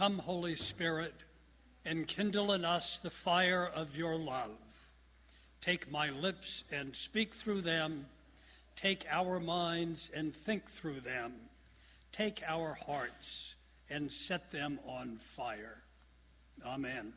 Come, Holy Spirit, and kindle in us the fire of your love. Take my lips and speak through them. Take our minds and think through them. Take our hearts and set them on fire. Amen.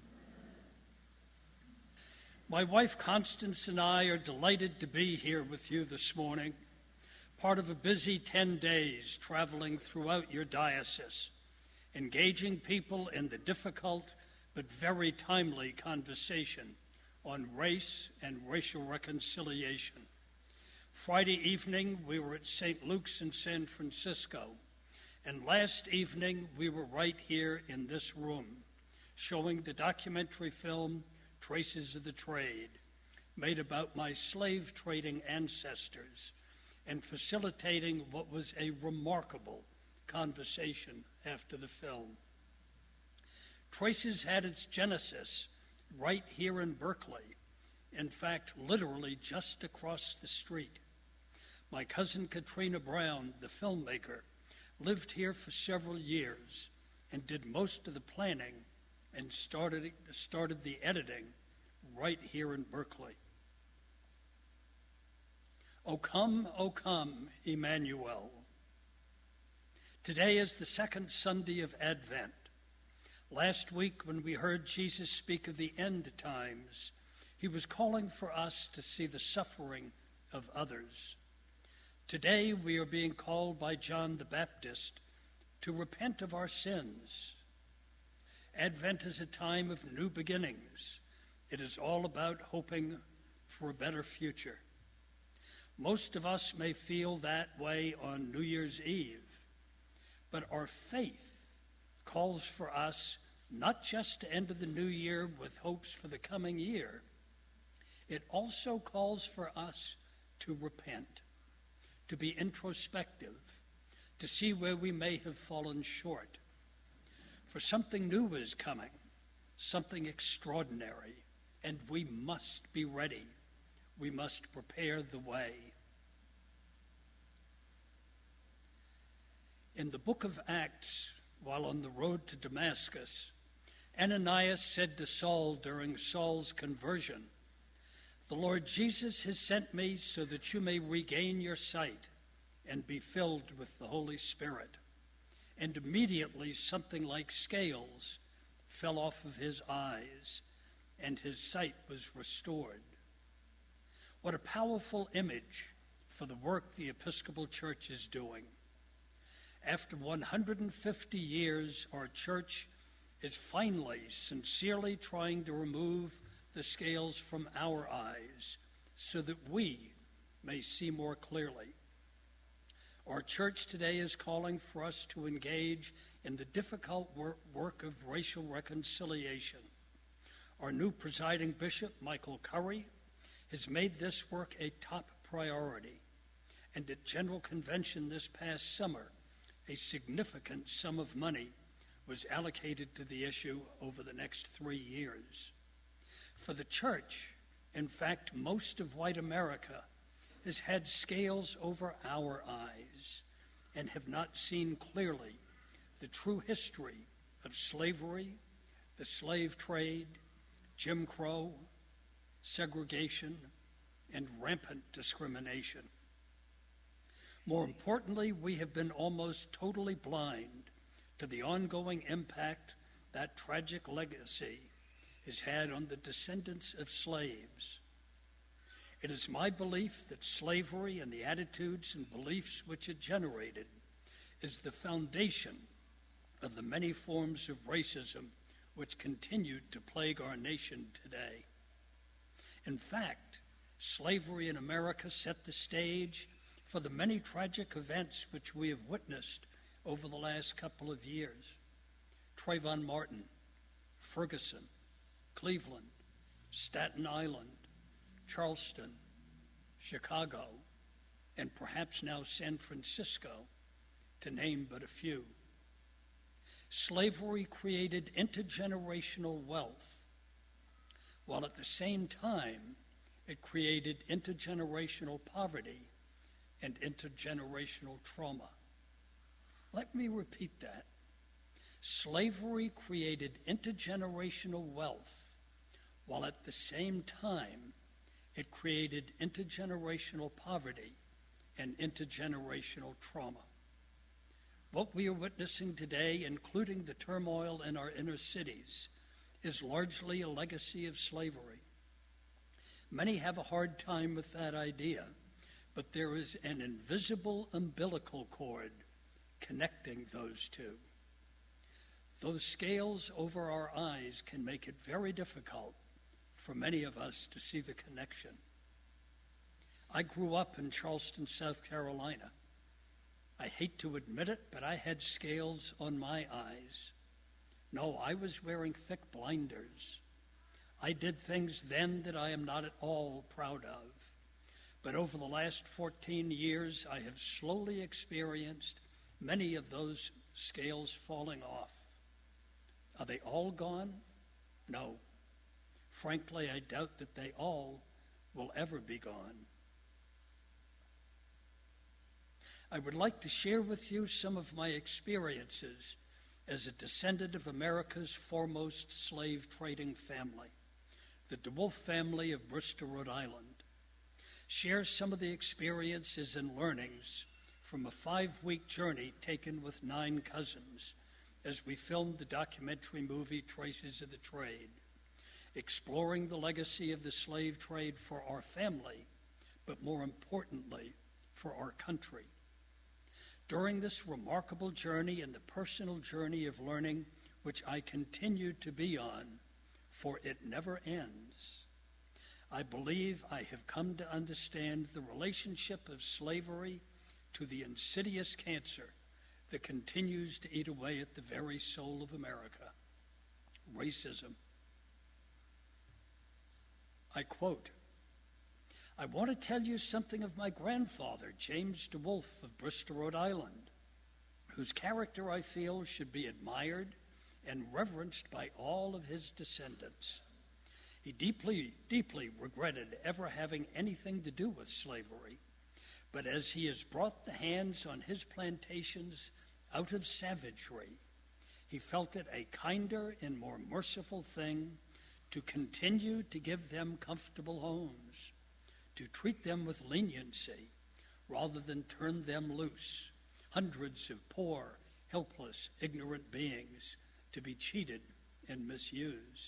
My wife Constance and I are delighted to be here with you this morning, part of a busy 10 days traveling throughout your diocese, engaging people in the difficult but very timely conversation on race and racial reconciliation. Friday evening, we were at St. Luke's in San Francisco, and last evening, we were right here in this room, showing the documentary film Traces of the Trade, made about my slave trading ancestors, and facilitating what was a remarkable conversation after the film. Traces had its genesis right here in Berkeley, in fact, literally just across the street. My cousin Katrina Brown, the filmmaker, lived here for several years and did most of the planning and started the editing right here in Berkeley. O come, Emmanuel. Today is the second Sunday of Advent. Last week, when we heard Jesus speak of the end times, he was calling for us to see the suffering of others. Today, we are being called by John the Baptist to repent of our sins. Advent is a time of new beginnings. It is all about hoping for a better future. Most of us may feel that way on New Year's Eve, but our faith calls for us not just to enter the new year with hopes for the coming year. It also calls for us to repent, to be introspective, to see where we may have fallen short. For something new is coming, something extraordinary, and we must be ready. We must prepare the way. In the book of Acts, while on the road to Damascus, Ananias said to Saul during Saul's conversion, "The Lord Jesus has sent me so that you may regain your sight and be filled with the Holy Spirit." And immediately something like scales fell off of his eyes, and his sight was restored. What a powerful image for the work the Episcopal Church is doing. After 150 years, our church is finally, sincerely trying to remove the scales from our eyes so that we may see more clearly. Our church today is calling for us to engage in the difficult work of racial reconciliation. Our new presiding bishop, Michael Curry, has made this work a top priority. And at General Convention this past summer, a significant sum of money was allocated to the issue over the next 3 years. For the church, in fact, most of white America has had scales over our eyes and have not seen clearly the true history of slavery, the slave trade, Jim Crow, segregation, and rampant discrimination. More importantly, we have been almost totally blind to the ongoing impact that tragic legacy has had on the descendants of slaves. It is my belief that slavery and the attitudes and beliefs which it generated is the foundation of the many forms of racism which continue to plague our nation today. In fact, slavery in America set the stage for the many tragic events which we have witnessed over the last couple of years. Trayvon Martin, Ferguson, Cleveland, Staten Island, Charleston, Chicago, and perhaps now San Francisco, to name but a few. Slavery created intergenerational wealth, while at the same time it created intergenerational poverty and intergenerational trauma. Let me repeat that. Slavery created intergenerational wealth, while at the same time it created intergenerational poverty and intergenerational trauma. What we are witnessing today, including the turmoil in our inner cities, is largely a legacy of slavery. Many have a hard time with that idea, but there is an invisible umbilical cord connecting those two. Those scales over our eyes can make it very difficult for many of us to see the connection. I grew up in Charleston, South Carolina. I hate to admit it, but I had scales on my eyes. No, I was wearing thick blinders. I did things then that I am not at all proud of. But over the last 14 years, I have slowly experienced many of those scales falling off. Are they all gone? No. Frankly, I doubt that they all will ever be gone. I would like to share with you some of my experiences as a descendant of America's foremost slave trading family, the DeWolf family of Bristol, Rhode Island. Share some of the experiences and learnings from a 5-week journey taken with 9 cousins as we filmed the documentary movie Traces of the Trade, exploring the legacy of the slave trade for our family, but more importantly, for our country. During this remarkable journey and the personal journey of learning, which I continue to be on, for it never ends, I believe I have come to understand the relationship of slavery to the insidious cancer that continues to eat away at the very soul of America, racism. I quote, "I want to tell you something of my grandfather, James DeWolf of Bristol, Rhode Island, whose character I feel should be admired and reverenced by all of his descendants. He deeply, deeply regretted ever having anything to do with slavery, but as he has brought the hands on his plantations out of savagery, he felt it a kinder and more merciful thing to continue to give them comfortable homes, to treat them with leniency rather than turn them loose, hundreds of poor, helpless, ignorant beings to be cheated and misused."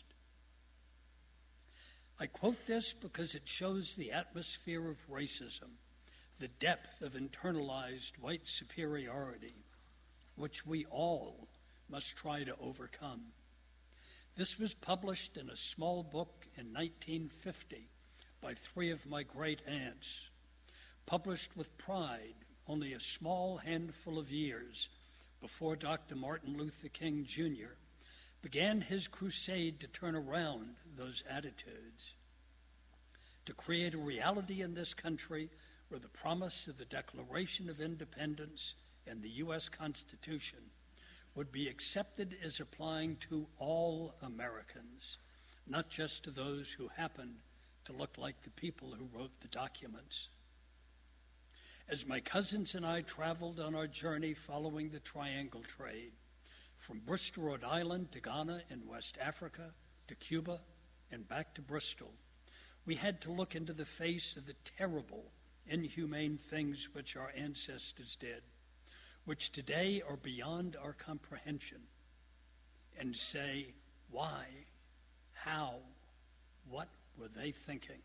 I quote this because it shows the atmosphere of racism, the depth of internalized white superiority, which we all must try to overcome. This was published in a small book in 1950 by 3 of my great aunts, published with pride only a small handful of years before Dr. Martin Luther King Jr. began his crusade to turn around those attitudes, to create a reality in this country where the promise of the Declaration of Independence and the U.S. Constitution would be accepted as applying to all Americans, not just to those who happened to look like the people who wrote the documents. As my cousins and I traveled on our journey following the Triangle Trade, from Bristol, Rhode Island to Ghana in West Africa, to Cuba, and back to Bristol, we had to look into the face of the terrible, inhumane things which our ancestors did, which today are beyond our comprehension, and say, why, how, what were they thinking?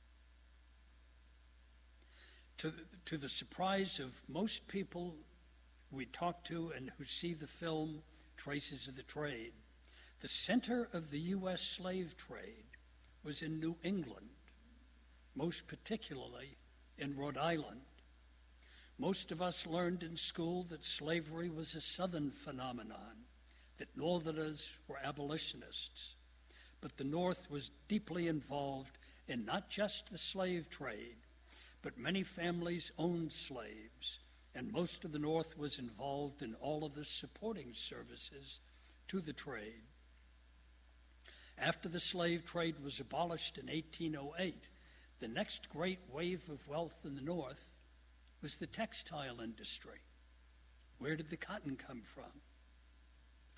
To the surprise of most people we talk to and who see the film Traces of the Trade, the center of the U.S. slave trade was in New England, most particularly in Rhode Island. Most of us learned in school that slavery was a Southern phenomenon, that Northerners were abolitionists. But the North was deeply involved in not just the slave trade, but many families owned slaves, and most of the North was involved in all of the supporting services to the trade. After the slave trade was abolished in 1808, the next great wave of wealth in the North was the textile industry. Where did the cotton come from?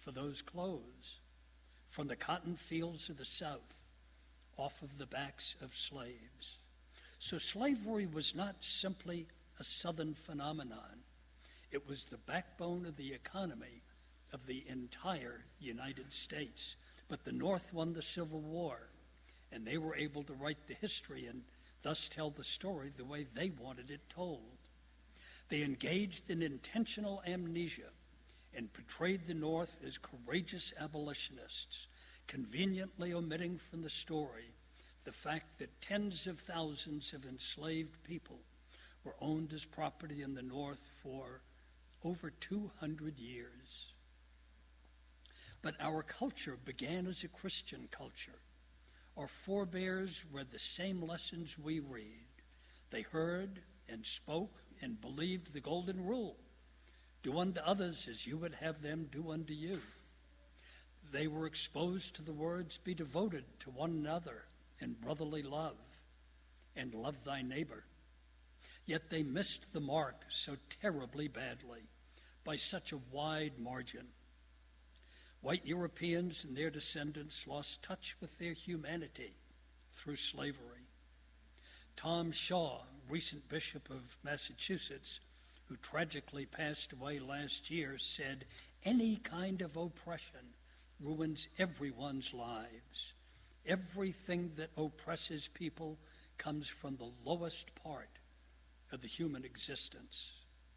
for those clothes from the cotton fields of the South off of the backs of slaves. So slavery was not simply a Southern phenomenon. It was the backbone of the economy of the entire United States. But the North won the Civil War, and they were able to write the history and thus tell the story the way they wanted it told. They engaged in intentional amnesia and portrayed the North as courageous abolitionists, conveniently omitting from the story the fact that tens of thousands of enslaved people were owned as property in the North for over 200 years. But our culture began as a Christian culture. Our forebears read the same lessons we read. They heard and spoke and believed the golden rule: do unto others as you would have them do unto you. They were exposed to the words, be devoted to one another in brotherly love, and love thy neighbor. Yet they missed the mark so terribly badly, by such a wide margin. White Europeans and their descendants lost touch with their humanity through slavery. Tom Shaw, recent Bishop of Massachusetts, who tragically passed away last year, said, any kind of oppression ruins everyone's lives. Everything that oppresses people comes from the lowest part of the human existence.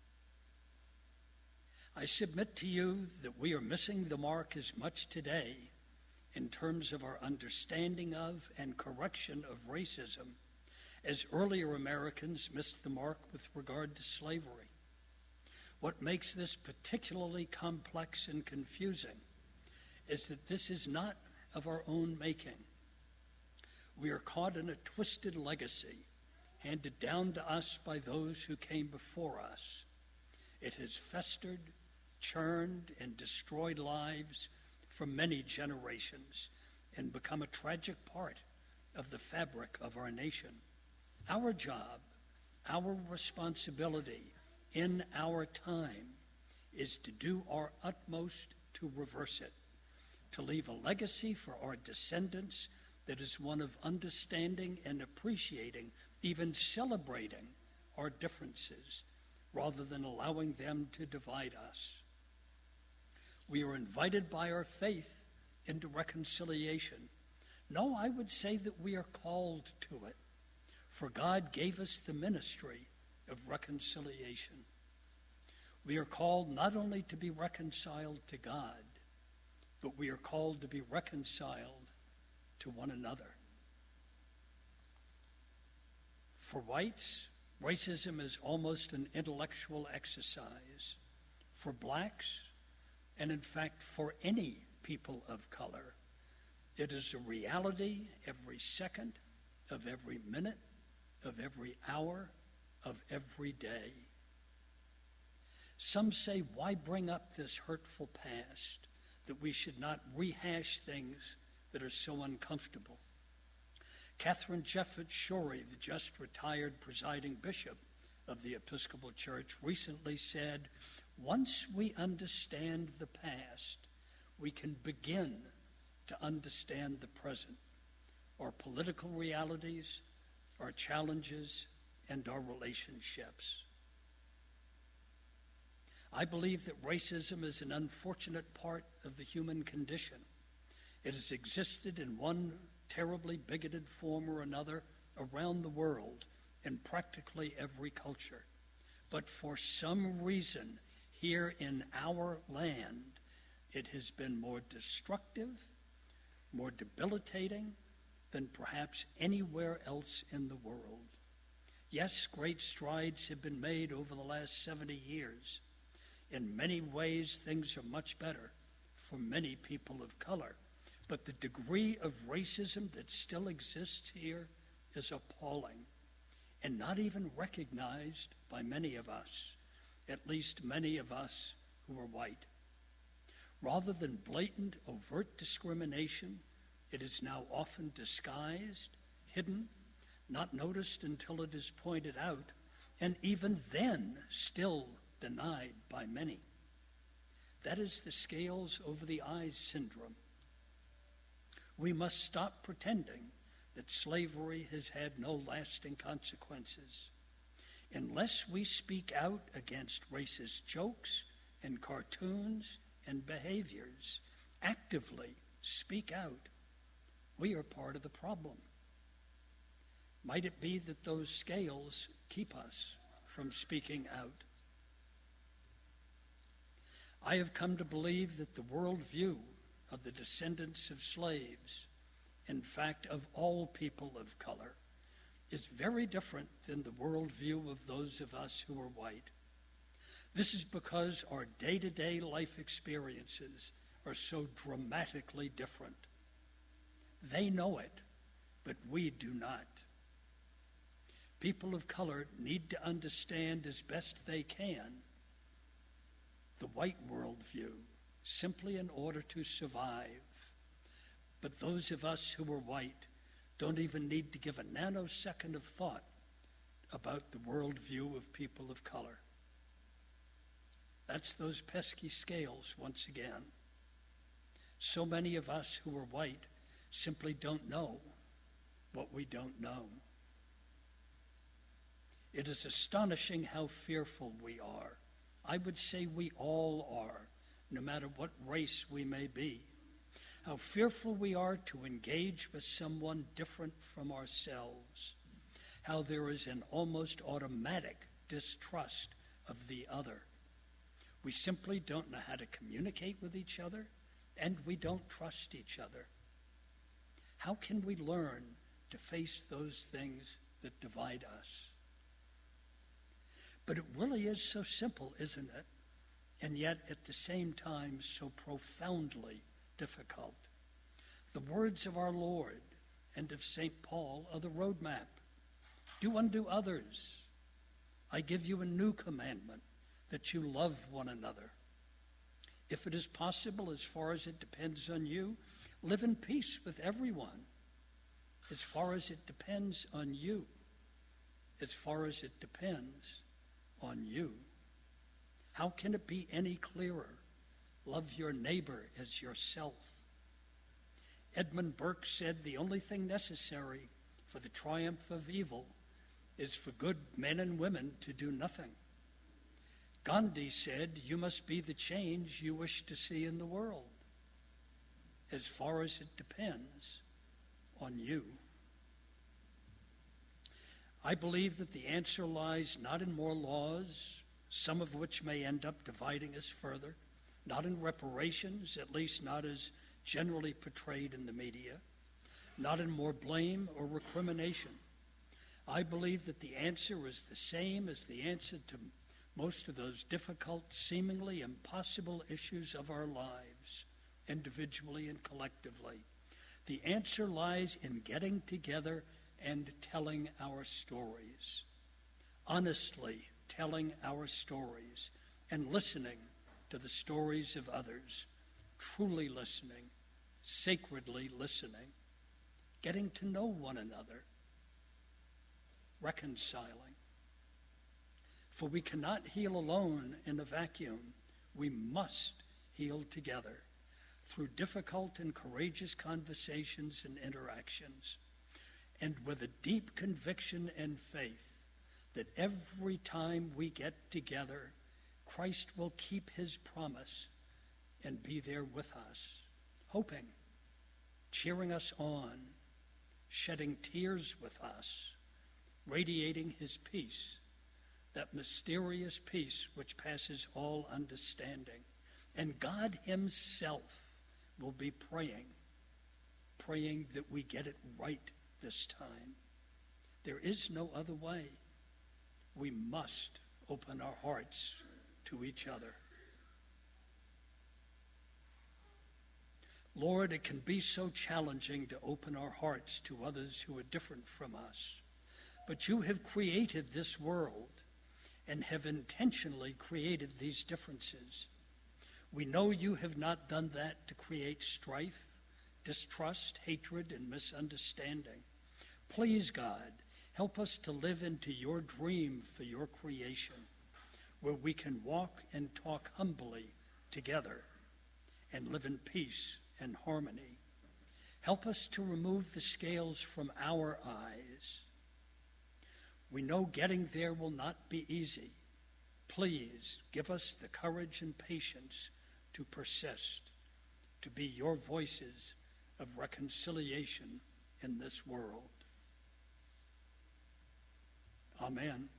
I submit to you that we are missing the mark as much today in terms of our understanding of and correction of racism as earlier Americans missed the mark with regard to slavery. What makes this particularly complex and confusing is that this is not of our own making. We are caught in a twisted legacy handed down to us by those who came before us. It has festered, churned, and destroyed lives for many generations and become a tragic part of the fabric of our nation. Our job, our responsibility in our time is to do our utmost to reverse it, to leave a legacy for our descendants that is one of understanding and appreciating, even celebrating our differences, rather than allowing them to divide us. We are invited by our faith into reconciliation. No, I would say that we are called to it, for God gave us the ministry of reconciliation. We are called not only to be reconciled to God, but we are called to be reconciled to one another. For whites, racism is almost an intellectual exercise. For blacks, and in fact for any people of color, it is a reality every second of every minute, of every hour, of every day. Some say, why bring up this hurtful past, that we should not rehash things that are so uncomfortable? Catherine Jefferts Schori, the just retired presiding bishop of the Episcopal Church, recently said, once we understand the past, we can begin to understand the present, our political realities, our challenges, and our relationships. I believe that racism is an unfortunate part of the human condition. It has existed in one terribly bigoted form or another around the world in practically every culture. But for some reason, here in our land, it has been more destructive, more debilitating than perhaps anywhere else in the world. Yes, great strides have been made over the last 70 years. In many ways, things are much better for many people of color. But the degree of racism that still exists here is appalling and not even recognized by many of us, at least many of us who are white. Rather than blatant, overt discrimination, it is now often disguised, hidden, not noticed until it is pointed out, and even then still denied by many. That is the scales over the eyes syndrome. We must stop pretending that slavery has had no lasting consequences. Unless we speak out against racist jokes and cartoons and behaviors, actively speak out, we are part of the problem. Might it be that those scales keep us from speaking out? I have come to believe that the worldview of the descendants of slaves, in fact of all people of color, is very different than the worldview of those of us who are white. This is because our day-to-day life experiences are so dramatically different. They know it, but we do not. People of color need to understand as best they can the white worldview, simply in order to survive. But those of us who are white don't even need to give a nanosecond of thought about the worldview of people of color. That's those pesky scales once again. So many of us who are white simply don't know what we don't know. It is astonishing how fearful we are. I would say we all are, no matter what race we may be. How fearful we are to engage with someone different from ourselves. How there is an almost automatic distrust of the other. We simply don't know how to communicate with each other, and we don't trust each other. How can we learn to face those things that divide us? But it really is so simple, isn't it? And yet, at the same time, so profoundly difficult. The words of our Lord and of St. Paul are the roadmap. Do unto others. I give you a new commandment, that you love one another. If it is possible, as far as it depends on you, live in peace with everyone. As far as it depends on you. As far as it depends on you. How can it be any clearer? Love your neighbor as yourself. Edmund Burke said the only thing necessary for the triumph of evil is for good men and women to do nothing. Gandhi said, you must be the change you wish to see in the world, as far as it depends on you. I believe that the answer lies not in more laws, some of which may end up dividing us further, not in reparations, at least not as generally portrayed in the media, not in more blame or recrimination. I believe that the answer is the same as the answer to most of those difficult, seemingly impossible issues of our lives, individually and collectively. The answer lies in getting together and telling our stories, honestly telling our stories, and listening to the stories of others, truly listening, sacredly listening, getting to know one another, reconciling. For we cannot heal alone in a vacuum. We must heal together through difficult and courageous conversations and interactions, and with a deep conviction and faith that every time we get together, Christ will keep his promise and be there with us, hoping, cheering us on, shedding tears with us, radiating his peace, that mysterious peace which passes all understanding. And God himself will be praying that we get it right this time. There is no other way. We must open our hearts to each other. Lord, it can be so challenging to open our hearts to others who are different from us. But you have created this world and have intentionally created these differences. We know you have not done that to create strife, distrust, hatred, and misunderstanding. Please, God, help us to live into your dream for your creation, where we can walk and talk humbly together and live in peace and harmony. Help us to remove the scales from our eyes. We know getting there will not be easy. Please give us the courage and patience to persist, to be your voices of reconciliation in this world. Amen.